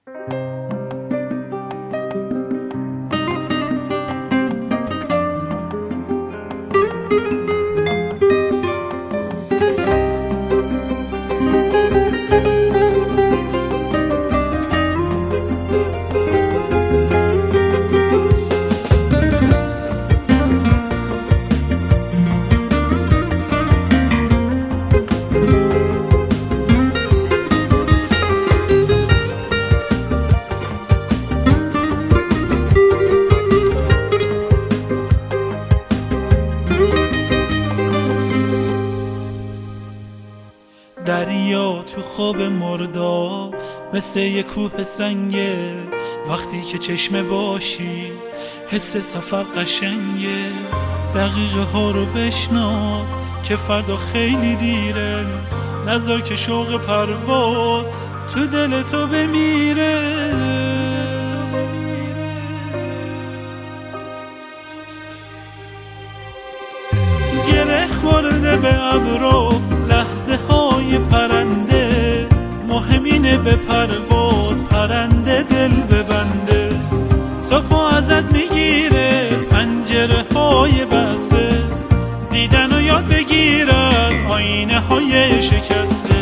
دریا تو خواب مرداب مثل یه کوه سنگه، وقتی که چشمه باشی حس سفر قشنگه. دقیقه ها رو بشناس که فردا خیلی دیره، نذار که شوق پرواز تو دل تو بمیره. گره خورده به ابرو لحظه های پرنده، مهمینه به پرواز پرنده دل ببنده. صبح ازت میگیره پنجره های بسته، دیدن و یاد بگیرد آینه های شکسته.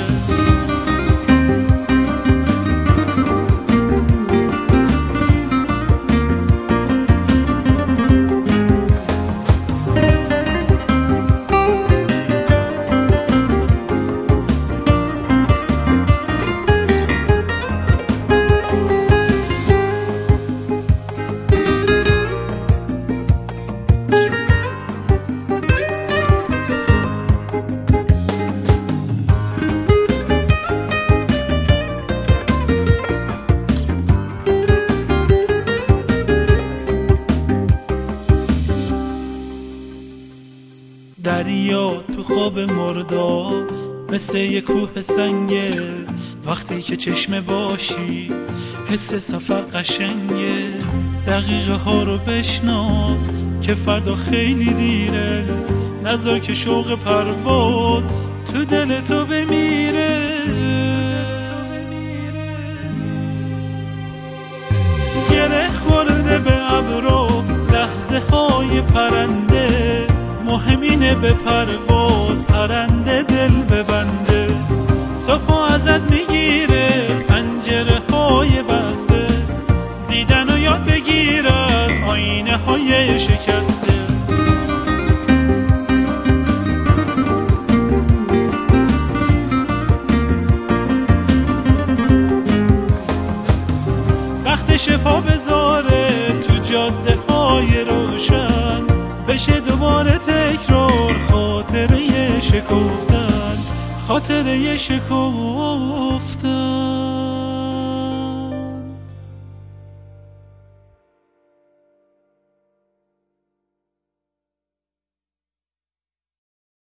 دریا تو خواب مرداب مثل یه کوه سنگه، وقتی که چشمه باشی حس سفر قشنگه. دقیقه ها رو بشناس که فردا خیلی دیره، نذار که شوق پرواز تو دل تو بمیره. گره خورده به ابرو لحظه های پرنده، مهمینه به پرواز پرنده دل ببنده. صبح ازت میگیره پنجره های بسته، دیدن و یاد بگیرد آینه های شکسته. وقتش پا بذاره تو جاده های روشن، بشه دوباره تکرار خاطره شکفتن، خاطره شکفتن.